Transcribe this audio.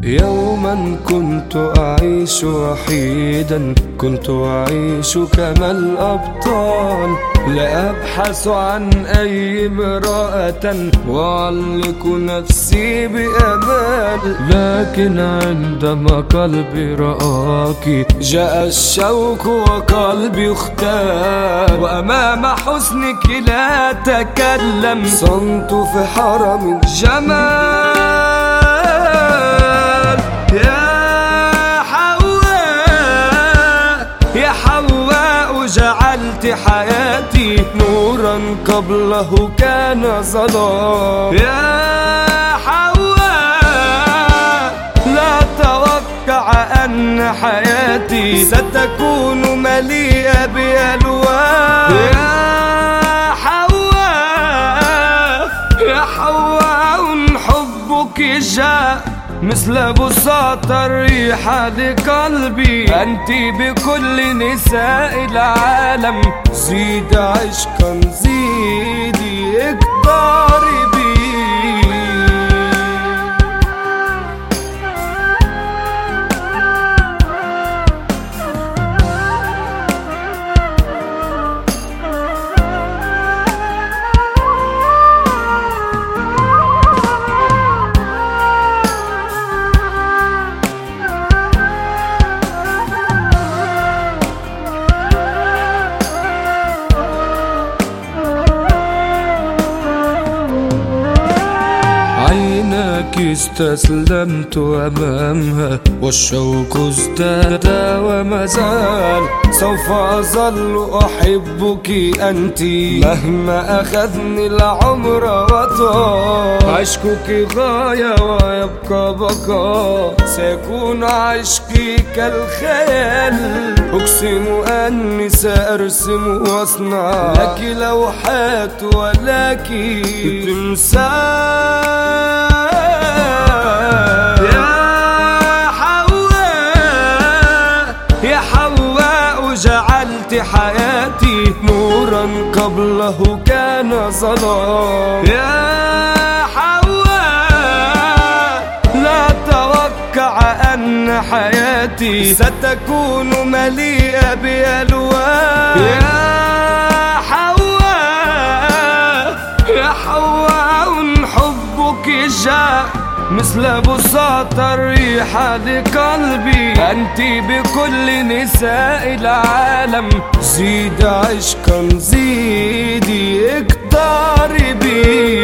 يوما كنت أعيش وحيدا، كنت أعيش كما الأبطال، لا أبحث عن أي امرأة وأعلق نفسي بأمال. لكن عندما قلبي رآك جاء الشوق وقلبي اختار، وأمام حسنك لا تكلم، صمت في حرم الجمال. يا حواء جعلت حياتي نورا قبله كان ظلام. يا حواء لا توقع أن حياتي ستكون مليئة بألوان. يا حواء حبك جاء مثل بساط الريح لقلبي، أنت بكل نساء العالم، زيد عشقا زيدي اقتربي. عيناك استسلمت أمامها والشوق ازداد وما زال، سوف أظل أحبك أنت مهما أخذني العمر وطال. عشقك غاية ويبقى بقاء، سيكون عشقي كالخيال، أقسم أني سأرسم وأصنع لك لوحات ولك تمثال. يا حواء جعلت حياتي نورا قبله كان ظلام. يا حواء لا توقع أن حياتي ستكون مليئة بألوان. يا حواء حبك جاء مثل بساط الريح لقلبي، أنت بكل نساء العالم، زيد عشقا زيدي اقتربي.